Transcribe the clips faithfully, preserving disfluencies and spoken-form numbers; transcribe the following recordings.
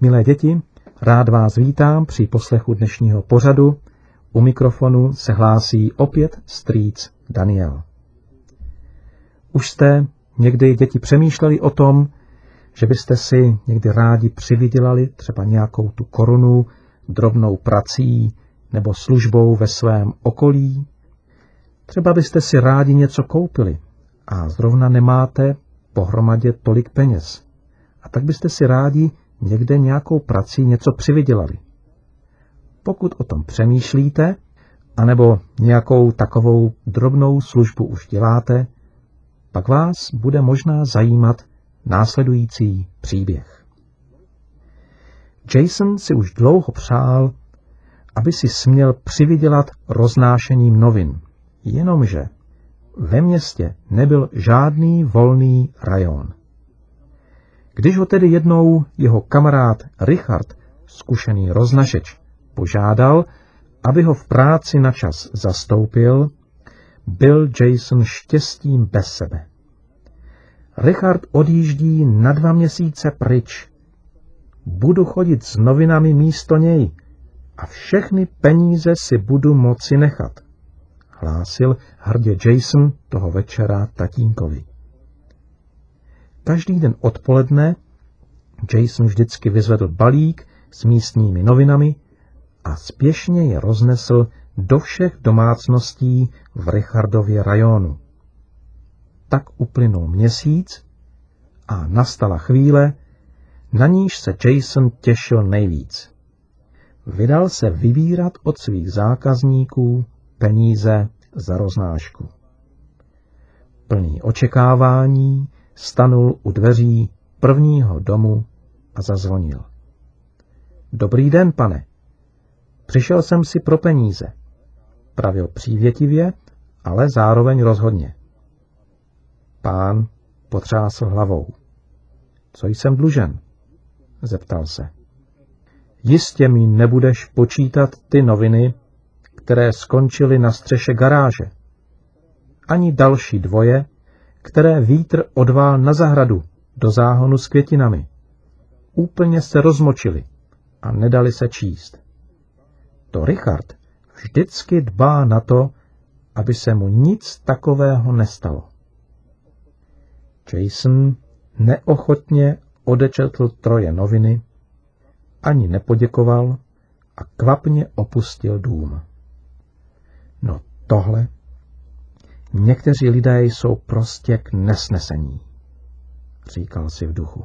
Milé děti, rád vás vítám při poslechu dnešního pořadu. U mikrofonu se hlásí opět strýc Daniel. Už jste někdy, děti, přemýšleli o tom, že byste si někdy rádi přivydělali třeba nějakou tu korunu drobnou prací nebo službou ve svém okolí? Třeba byste si rádi něco koupili a zrovna nemáte pohromadě tolik peněz. A tak byste si rádi někde nějakou prací něco přivydělali. Pokud o tom přemýšlíte, anebo nějakou takovou drobnou službu už děláte, pak vás bude možná zajímat následující příběh. Jason si už dlouho přál, aby si směl přivydělat roznášením novin, jenomže ve městě nebyl žádný volný rajon. Když ho tedy jednou jeho kamarád Richard, zkušený roznašeč, požádal, aby ho v práci na čas zastoupil, byl Jason štěstím bez sebe. Richard odjíždí na dva měsíce pryč. Budu chodit s novinami místo něj a všechny peníze si budu moci nechat, hlásil hrdě Jason toho večera tatínkovi. Každý den odpoledne Jason vždycky vyzvedl balík s místními novinami a spěšně je roznesl do všech domácností v Richardově rajonu. Tak uplynul měsíc a nastala chvíle, na níž se Jason těšil nejvíc. Vydal se vybírat od svých zákazníků peníze za roznášku. Plný očekávání stanul u dveří prvního domu a zazvonil. Dobrý den, pane. Přišel jsem si pro peníze. Pravil přívětivě, ale zároveň rozhodně. Pán potřásl hlavou. Co jsem dlužen? Zeptal se. Jistě mi nebudeš počítat ty noviny, které skončily na střeše garáže. Ani další dvoje, které vítr odvál na zahradu do záhonu s květinami. Úplně se rozmočili a nedali se číst. To Richard vždycky dbá na to, aby se mu nic takového nestalo. Jason neochotně odečetl troje noviny, ani nepoděkoval a kvapně opustil dům. No tohle, někteří lidé jsou prostě k nesnesení, říkal si v duchu.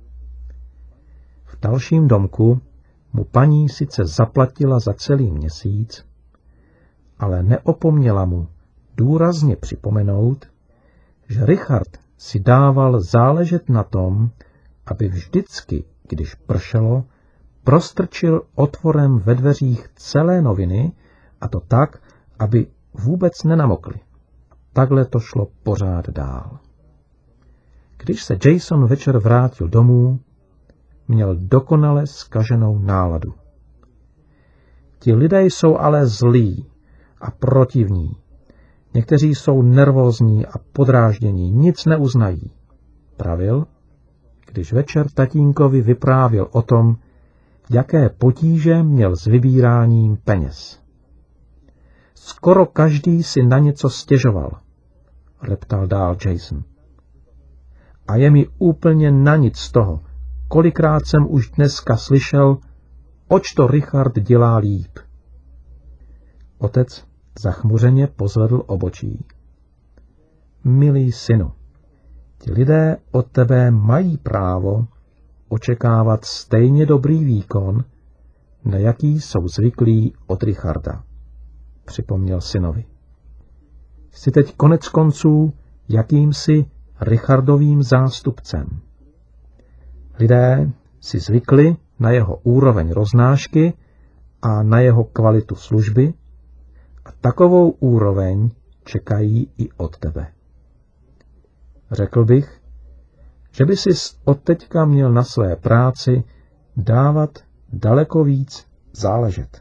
V dalším domku mu paní sice zaplatila za celý měsíc, ale neopomněla mu důrazně připomenout, že Richard si dával záležet na tom, aby vždycky, když pršelo, prostrčil otvorem ve dveřích celé noviny, a to tak, aby vůbec nenamokly. Takhle to šlo pořád dál. Když se Jason večer vrátil domů, měl dokonale zkaženou náladu. Ti lidé jsou ale zlí a protivní. Někteří jsou nervózní a podráždění, nic neuznají, pravil, když večer tatínkovi vyprávěl o tom, jaké potíže měl s vybíráním peněz. Skoro každý si na něco stěžoval, reptal dál Jason. A je mi úplně na nic z toho, kolikrát jsem už dneska slyšel, oč to Richard dělá líp. Otec zachmuřeně pozvedl obočí. Milý synu, ti lidé od tebe mají právo očekávat stejně dobrý výkon, na jaký jsou zvyklí od Richarda, připomněl synovi. Jsi teď konec konců jakýmsi Richardovým zástupcem. Lidé si zvykli na jeho úroveň roznášky a na jeho kvalitu služby a takovou úroveň čekají i od tebe. Řekl bych, že by si od teďka měl na své práci dávat daleko víc záležet.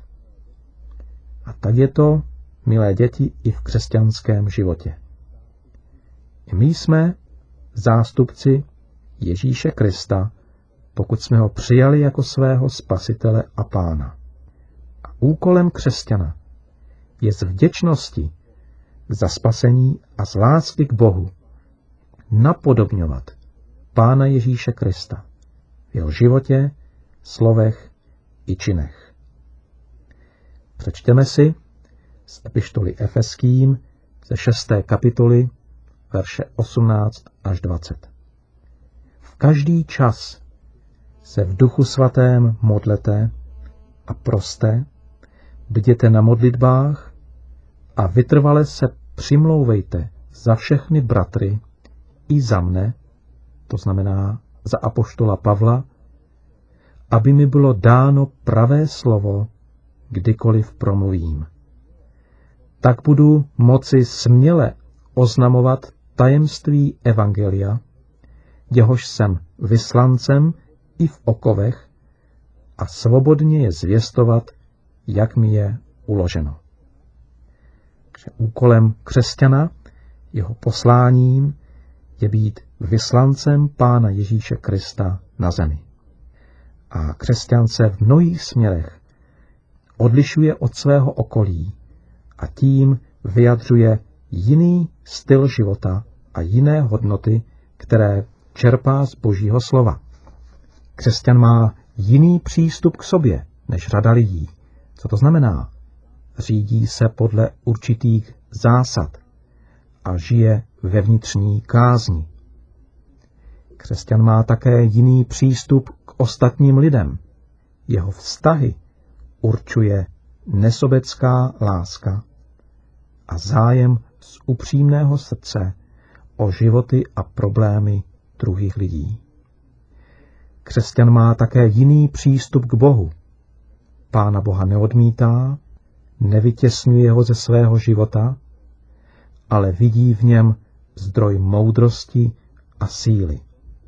A tak je to, milé děti, i v křesťanském životě. I my jsme zástupci Ježíše Krista pokud jsme ho přijali jako svého spasitele a pána. A úkolem křesťana je z vděčnosti za spasení a z lásky k Bohu napodobňovat Pána Ježíše Krista v jeho životě, slovech i činech. Přečteme si z epištoly Efeským ze šesté kapitoly verše osmnáct až dvacet. V každý čas se v Duchu Svatém modlete a proste, bděte na modlitbách a vytrvale se přimlouvejte za všechny bratry i za mne, to znamená za apoštola Pavla, aby mi bylo dáno pravé slovo, kdykoliv promluvím. Tak budu moci směle oznamovat tajemství evangelia, jehož jsem vyslancem i v okovech, a svobodně je zvěstovat, jak mi je uloženo. Takže úkolem křesťana, jeho posláním, je být vyslancem Pána Ježíše Krista na zemi. A křesťan se v mnohých směrech odlišuje od svého okolí a tím vyjadřuje jiný styl života a jiné hodnoty, které čerpá z Božího slova. Křesťan má jiný přístup k sobě než řada lidí. Co to znamená? Řídí se podle určitých zásad a žije ve vnitřní kázni. Křesťan má také jiný přístup k ostatním lidem. Jeho vztahy určuje nesobecká láska a zájem z upřímného srdce o životy a problémy druhých lidí. Křesťan má také jiný přístup k Bohu. Pána Boha neodmítá, nevytěsňuje ho ze svého života, ale vidí v něm zdroj moudrosti a síly.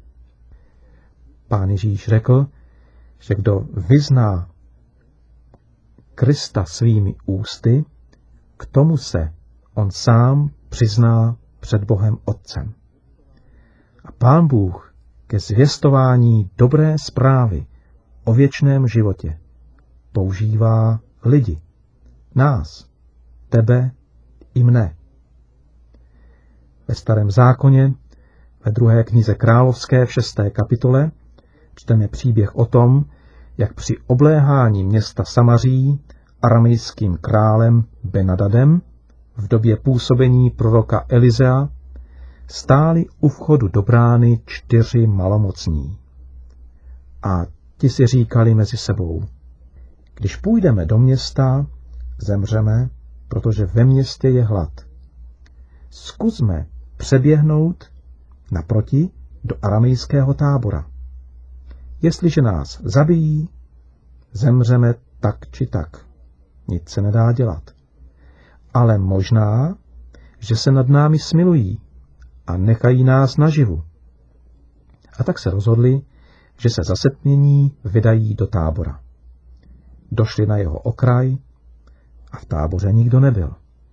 Pán Ježíš řekl, že kdo vyzná Krista svými ústy, k tomu se on sám přizná před Bohem Otcem. A Pán Bůh ke zvěstování dobré zprávy o věčném životě používá lidi, nás, tebe i mne. Ve Starém zákoně, ve druhé knize Královské v šesté kapitole, čteme příběh o tom, jak při obléhání města Samaří aramejským králem Benadadem v době působení proroka Elizea stáli u vchodu do brány čtyři malomocní. A ti si říkali mezi sebou, když půjdeme do města, zemřeme, protože ve městě je hlad. Zkusme přeběhnout naproti do aramejského tábora. Jestliže nás zabijí, zemřeme tak či tak. Nic se nedá dělat. Ale možná, že se nad námi smilují a nechají nás naživu. A tak se rozhodli, že se za setmění vydají do tábora. Došli na jeho okraj a v táboře nikdo nebyl.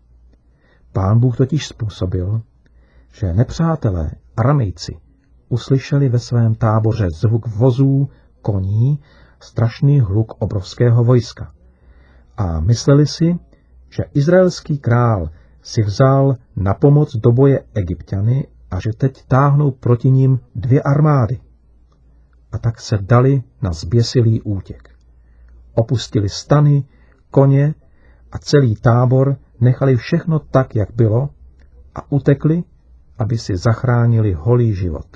Pán Bůh totiž způsobil, že nepřátelé Aramejci uslyšeli ve svém táboře zvuk vozů, koní, strašný hluk obrovského vojska. A mysleli si, že izraelský král si vzal na pomoc do boje Egypťany a že teď táhnou proti nim dvě armády. A tak se dali na zběsilý útěk. Opustili stany, koně a celý tábor, nechali všechno tak, jak bylo, a utekli, aby si zachránili holý život.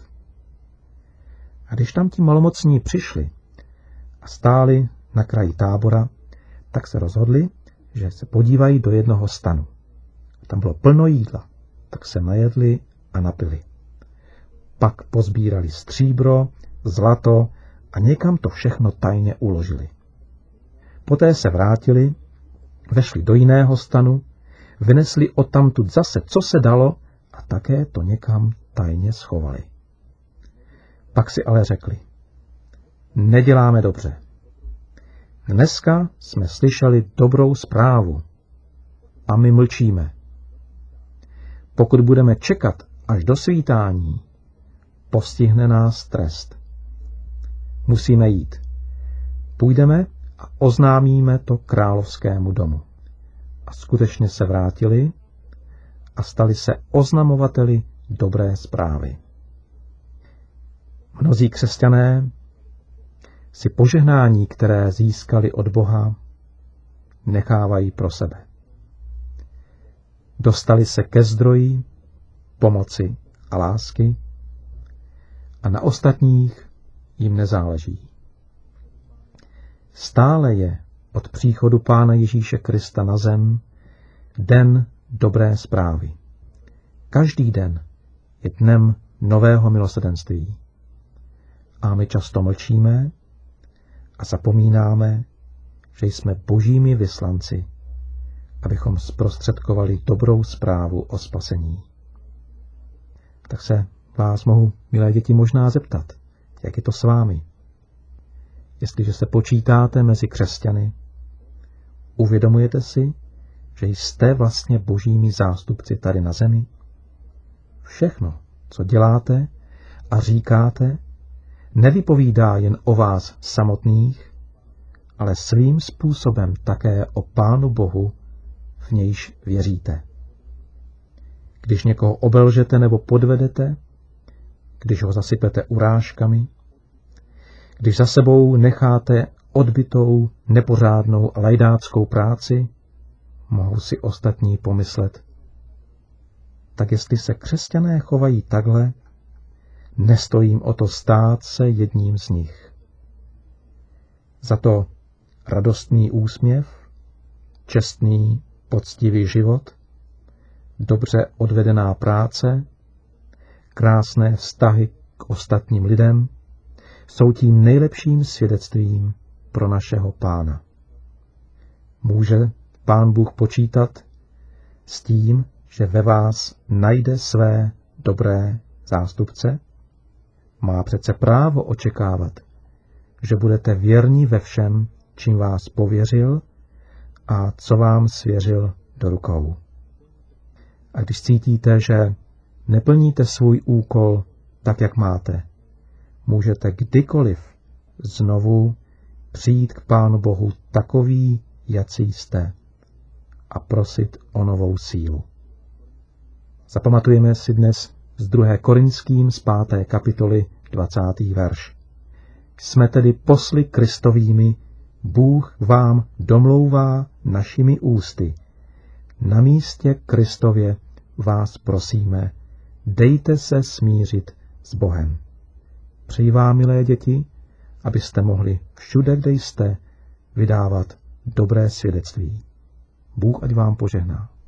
A když tam ti malomocní přišli a stáli na kraji tábora, tak se rozhodli, že se podívají do jednoho stanu. Tam bylo plno jídla, tak se najedli a napili. Pak pozbírali stříbro, zlato a někam to všechno tajně uložili. Poté se vrátili, vešli do jiného stanu, vynesli odtamtud zase, co se dalo, a také to někam tajně schovali. Pak si ale řekli, neděláme dobře. Dneska jsme slyšeli dobrou zprávu a my mlčíme. Pokud budeme čekat až do svítání, postihne nás trest. musíme jít. Půjdeme a oznámíme to královskému domu. A skutečně se vrátili a stali se oznamovateli dobré zprávy. Mnozí křesťané si požehnání, které získali od Boha, nechávají pro sebe. Dostali se ke zdroji pomoci a lásky a na ostatních jim nezáleží. Stále je od příchodu Pána Ježíše Krista na zem den dobré zprávy. Každý den je dnem nového milosrdenství. A my často mlčíme a zapomínáme, že jsme božími vyslanci, abychom zprostředkovali dobrou zprávu o spasení. Tak se vás mohu, milé děti, možná zeptat, jak je to s vámi. Jestliže se počítáte mezi křesťany, uvědomujete si, že jste vlastně božími zástupci tady na zemi? Všechno, co děláte a říkáte, nevypovídá jen o vás samotných, ale svým způsobem také o Pánu Bohu, v nějž věříte. Když někoho obelžete nebo podvedete, když ho zasypete urážkami, když za sebou necháte odbytou, nepořádnou a lajdáckou práci, mohou si ostatní pomyslet. Tak jestli se křesťané chovají takhle, nestojím o to stát se jedním z nich. Za to radostný úsměv, čestný, poctivý život, dobře odvedená práce, krásné vztahy k ostatním lidem jsou tím nejlepším svědectvím pro našeho Pána. Může Pán Bůh počítat s tím, že ve vás najde své dobré zástupce? Má přece právo očekávat, že budete věrní ve všem, čím vás pověřil a co vám svěřil do rukou. A když cítíte, že neplníte svůj úkol tak, jak máte, můžete kdykoliv znovu přijít k Pánu Bohu takový, jací jste, a prosit o novou sílu. Zapamatujeme si dnes z druhé Korinským z páté kapitoly dvacátý verš. Jsme tedy posly Kristovými, Bůh vám domlouvá našimi ústy. Na místě Kristově vás prosíme, dejte se smířit s Bohem. Přeji vám, milé děti, abyste mohli všude, kde jste, vydávat dobré svědectví. Bůh ať vám požehná.